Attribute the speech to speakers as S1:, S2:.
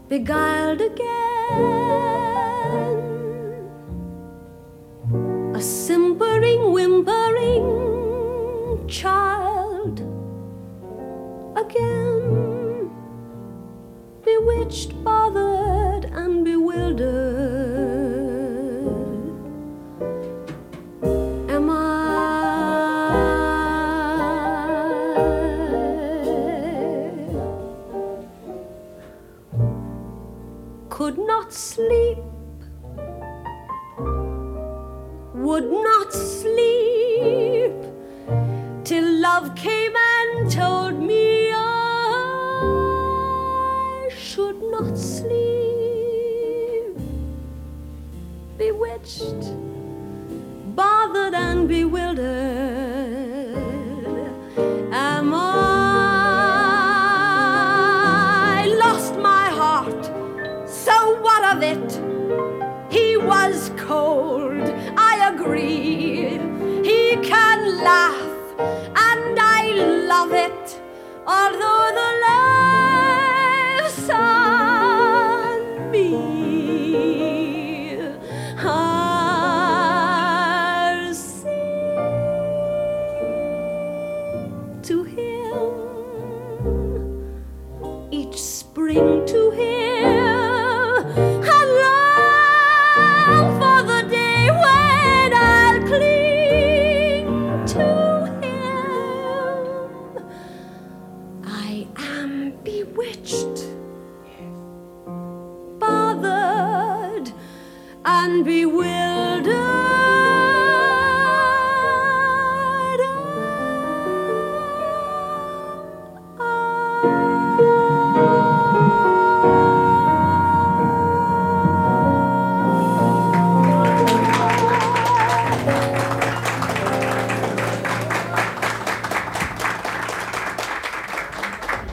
S1: beguiled again, a simpering, whimpering child again, bewitched, bothered, and bewildered. Am I? Could not sleep, would not sleep, till love came and told me I should not sleep. Bewitched, bothered and bewildered, am I? Lost my heart, so what of it? He was cold, I agreed. He can laugh, and I love it, although the laugh's on me. I'll sing to him each spring, to him I long for the day when I'll cling to him. I am bewitched, bothered and bewildered.